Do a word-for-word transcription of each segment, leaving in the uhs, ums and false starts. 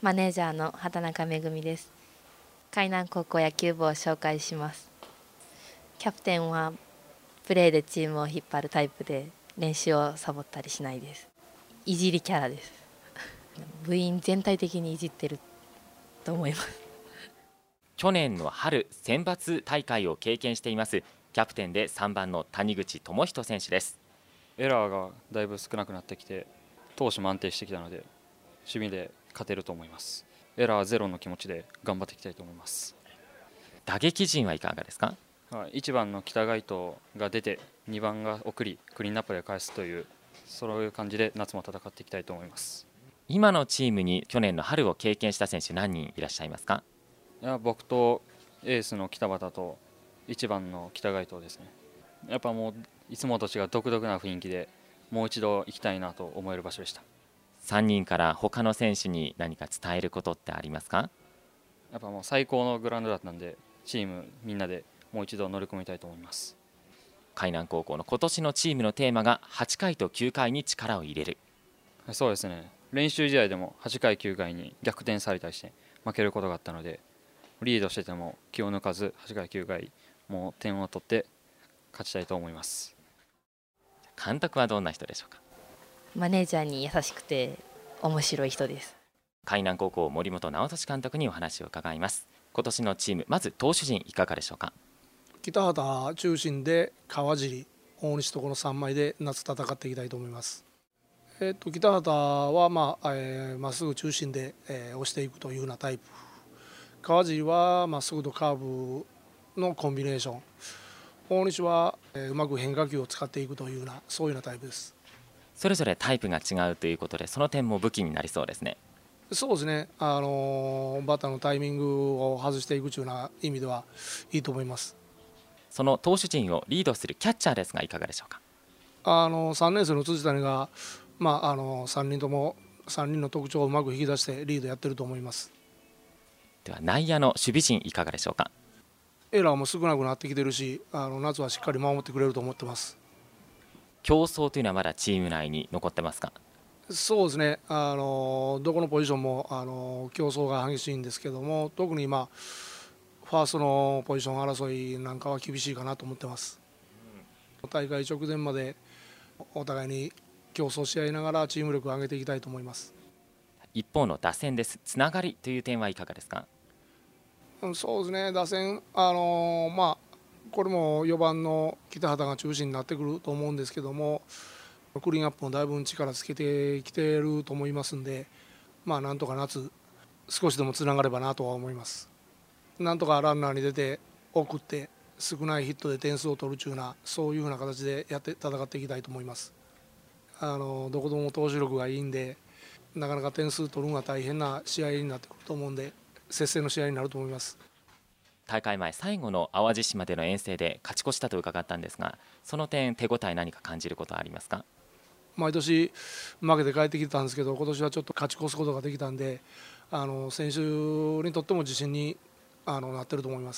マネージャーの畑中めぐみです。海南高校野球部を紹介します。キャプテンはプレーでチームを引っ張るタイプで、練習をサボったりしないです。いじりキャラです。部員全体的にいじってると思います。 去年の春選抜大会を経験していますキャプテンでさんばんの谷口智仁選手です。 エラーがだいぶ少なくなってきて、投手も安定してきたので守備で勝てると思います。エラーゼロの気持ちで頑張っていきたいと思います。 打撃陣はいかがですか？ いちばんの北街頭が出て、にばんが送りクリーンナップで返すという、そういう感じで夏も戦っていきたいと思います。 今のチームに去年の春を経験した選手何人いらっしゃいますか？ いや僕とエースの北畑といちばんの北街頭ですね。やっぱもういつもと違う独特な雰囲気で、もう一度行きたいなと思える場所でした。 さんにんから他の選手に何か伝えることってありますか？ やっぱもう最高のグラウンドだったんで、チームみんなでもう一度乗り込みたいと思います。 海南高校の今年のチームのテーマがはちかいときゅうかいに力を入れる。 そうですね、練習試合でもはちかいきゅうかいに逆転されたりして負けることがあったので、リードしてても気を抜かずはちかいきゅうかいもう点を取って勝ちたいと思います。 監督はどんな人でしょうか？ マネージャーに優しくて面白い人です。 海南高校森本直俊監督にお話を伺います。今年のチーム、まず投手陣いかがでしょうか？ 北畑中心で川尻、大西とこのさんまいで夏戦っていきたいと思います。えー、と北畑はまあ、えー、まっすぐ中心で、えー、押していくというようなタイプ。川尻はまっすぐとカーブのコンビネーション。大西は、えー、うまく変化球を使っていくというような、そういうようなタイプです。 それぞれタイプが違うということで、その点も武器になりそうですね。 そうですね、あのー、バッターのタイミングを外していくというような意味ではいいと思います。 その投手陣をリードするキャッチャーですがいかがでしょうか？ あのさんねん生の辻谷が、まあ、あのさんにんともさんにんの特徴をうまく引き出してリードやってると思います。 では内野の守備陣いかがでしょうか？ エラーも少なくなってきてるし、あの夏はしっかり守ってくれると思ってます。 競争というのはまだチーム内に残ってますか？ そうですね、あのどこのポジションもあの競争が激しいんですけども、特に今ファーストのポジション争いなんかは厳しいかなと思ってます。大会直前までお互いに競争し合いながらチーム力を上げていきたいと思います。 一方の打線です。つながりという点はいかがですか？ そうですね、打線、あのー、まあ、これもよばんの北畑が中心になってくると思うんですけども、クリーンアップもだいぶ力つけてきていると思いますんで、まあ、なんとか夏、少しでもつながればなとは思います。なんとかランナーに出て、送って、少ないヒットで点数を取るというような、そういうふうな形でやって戦っていきたいと思います。あのどこでも投手力がいいんで、なかなか点数取るのが大変な試合になってくると思うんで、接戦の試合になると思います。 大会前最後の淡路島での遠征で勝ち越したと伺ったんですが、その点手応え何か感じることはありますか？ 毎年負けて帰ってきてたんですけど、今年はちょっと勝ち越すことができたんで、あの選手にとっても自信にあのなってると思います。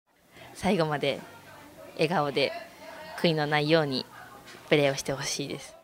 最後まで笑顔で悔いのないようにプレーをしてほしいです。